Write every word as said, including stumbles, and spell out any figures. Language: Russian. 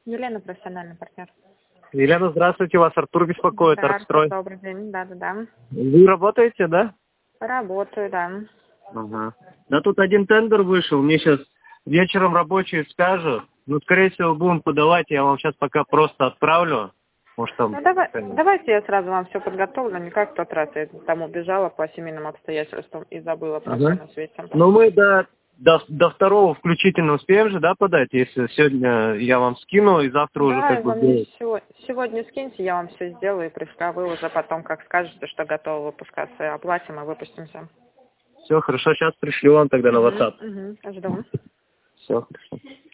Елена, профессиональный партнер. Елена, здравствуйте, вас Артур беспокоит, Да, Артстрой. добрый день, да-да-да. Вы работаете, да? Работаю, да. Ага. Да тут один тендер вышел, мне сейчас вечером рабочие скажут. Ну, скорее всего, будем подавать, я вам сейчас пока просто отправлю. Может, там... Ну, давай, давайте я сразу вам все подготовлю, не как в тот раз я там убежала по семейным обстоятельствам и забыла про все Ага. на свете. Ну, мы до, до, до второго включительно успеем же, да, подать, если сегодня я вам скину, и завтра уже Да, как бы... вы мне сегодня, сегодня скиньте, я вам все сделаю и пришлю, а вы уже потом, как скажете, что готовы выпускаться, оплатим и выпустимся. Все, хорошо, сейчас пришлю вам тогда на WhatsApp. Угу, угу, жду. Все, хорошо.